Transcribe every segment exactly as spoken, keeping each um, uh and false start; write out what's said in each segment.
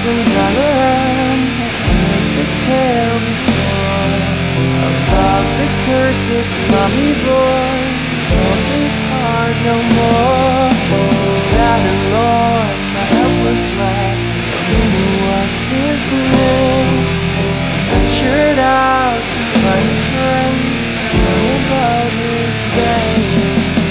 and Valorant has heard the tale before about the cursed mommy boy who felt his heart no more. Sad and lorn, the helpless lad who was his name, ventured out to find a friend to know about his pain.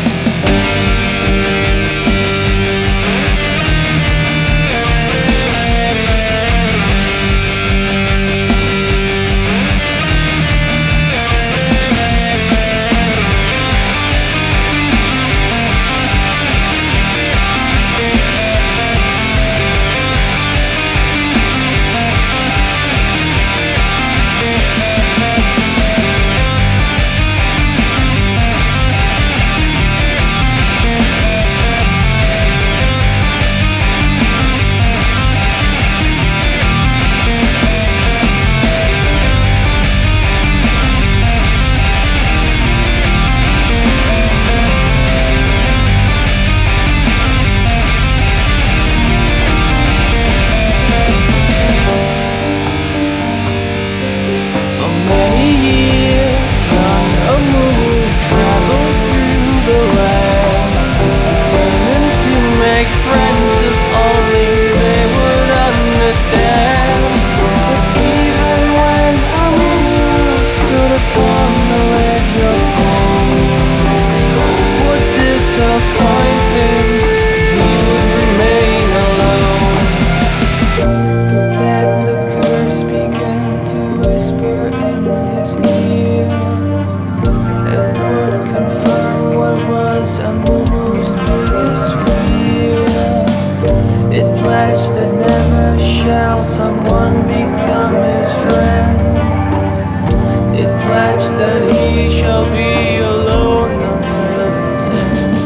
Someone become his friend. It pledged that he shall be alone until his end.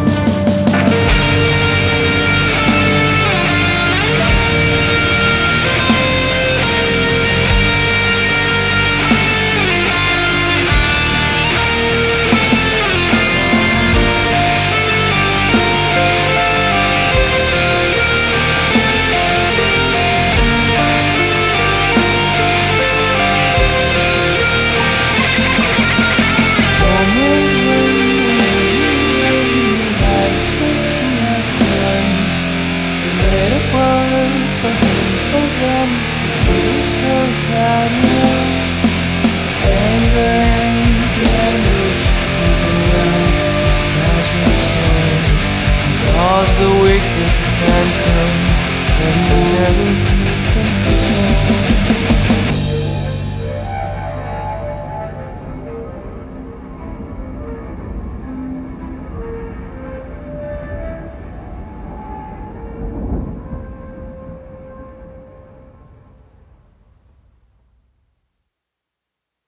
The